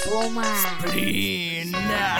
Рома. Блин.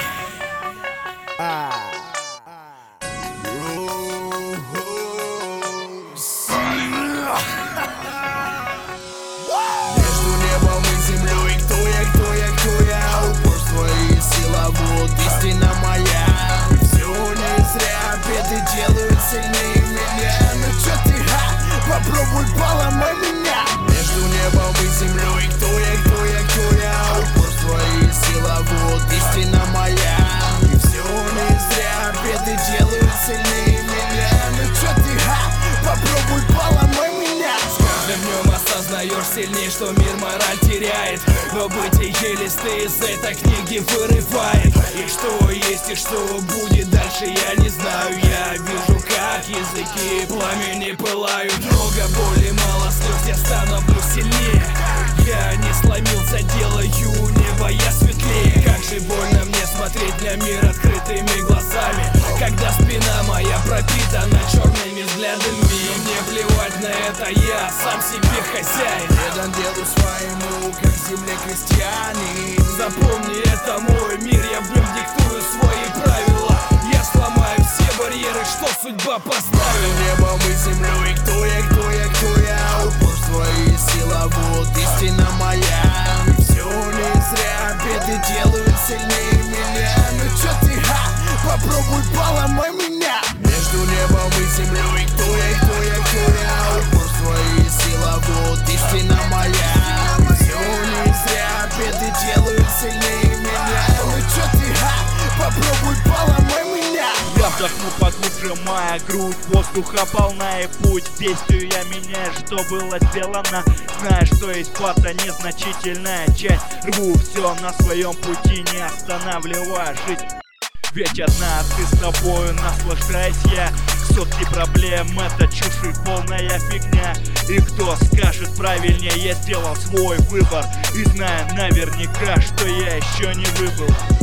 Между небом и землей, кто я, упорство и сила, вот истина моя. И все не зря, беды делают сильнее меня. Ну чё ты, попробуй поломай меня. Между небом и землей, кто я, упорство и сила, вот истина моя. И все не зря, беды делают сильнее меня. Ну чё ты, попробуй поломай меня. В нем осознаешь сильнее, что мир мораль теряет, но бытие листы из этой книги вырывает. И что есть, и что будет дальше, я не знаю. Я вижу, как языки пламени пылают. Много боли, мало слез, я становлюсь сильнее. Я не сломился, делаю небо я светлее. Как же больно мне смотреть на мир открытыми глазами, когда спина моя пропитана черными взглядами. Мне плевать на это, я сам себе хозяин. Предан делу своему, как земле крестьянин. Запомни, это мой мир, я в нем диктую свои правила. Я сломаю все барьеры, что судьба поставила. Небом и землей, кто я, упорство и сила, вот истина моя. Все не зря, беды делают сильнее меня. Ну чё ты, попробуй поломай меня. Между небом и землей, кто я, упорство и сила, вот истина моя. Все не зря, беды делают сильнее меня. Ну чё ты, попробуй поломай меня. Я вдохну поглубже, моя грудь воздуха полна, и путь к действию я меняю, что было сделано. Зная, что есть плата, незначительная часть. Рву все на своем пути, не останавливая жизнь. Ведь одна ты с тобою, наслаждаюсь я. Сотни проблем, это чушь и полная фигня. И кто скажет правильнее, я сделал свой выбор, и знаю наверняка, что я еще не выбыл.